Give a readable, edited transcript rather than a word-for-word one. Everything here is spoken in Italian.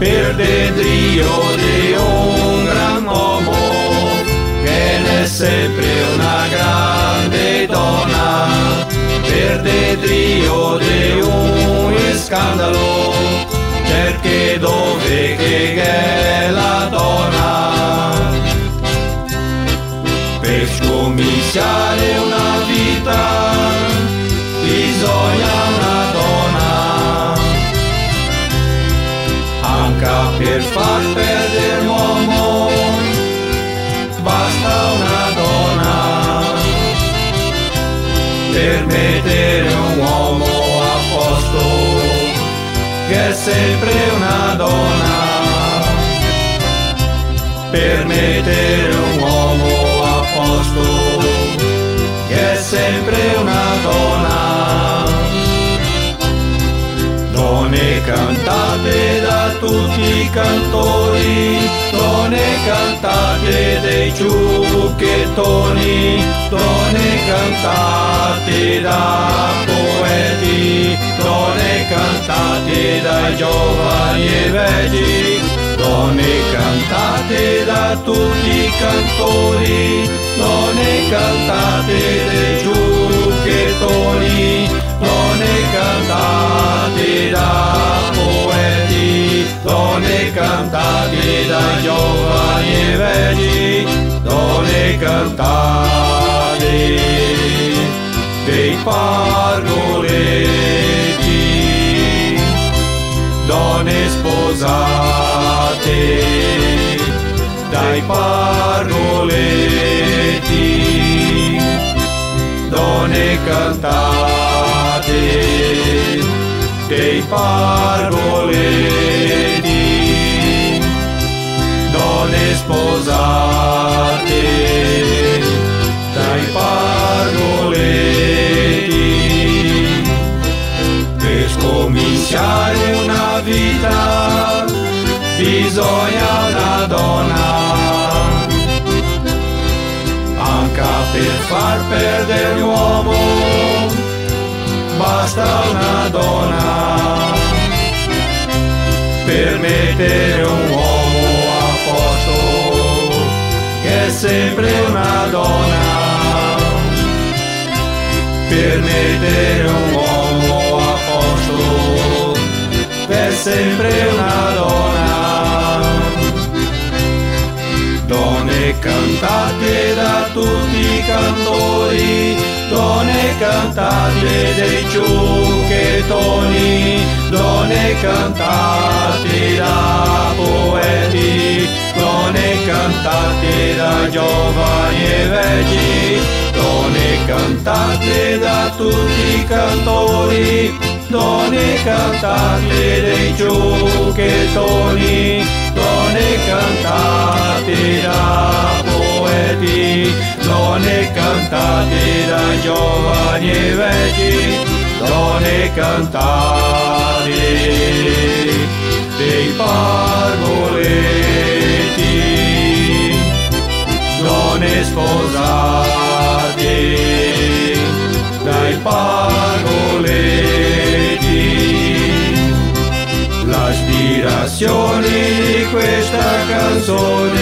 per desiderio di un gran uomo, che ne è sempre una grande donna, per desiderio di un scandalo, cerchi dove che è la donna. Per scominciare una vita bisogna una donna, anche per far perdere l'uomo basta una donna, per mettere un uomo a posto che è sempre una donna, per mettere un uomo a posto che è sempre una donna. Donne cantate da tutti i cantori, donne cantate dei ciucchettoni, donne cantate da poeti, donne cantate dai giovani e vecchi, donne cantate da tutti i cantori, donne cantate dei ciucchettoni, donne cantate da poeti, donne cantate dai giovani e vecchi, donne cantate dei pargoletti, donne sposate dai pargoletti, donne cantate dei pargoletti, donne sposate dai pargoletti. Per scominciare una vita bisogna una donna, anche per far perdere l'uomo basta una donna, per mettere un uomo a posto che è sempre una donna, per mettere un uomo a posto che è sempre una donna. Donne cantate da tutti i cantori, donne cantate dei ciucchettoni, donne cantate da poeti, donne cantate da giovani e vecchi, donne cantate da tutti i cantori, donne cantate dei ciucchettoni, donne cantate da poeti, donne cantate da giovani e vecchi, donne cantate dei pargoletti, donne sposate dai pargoletti. La ispirazione di questa canzone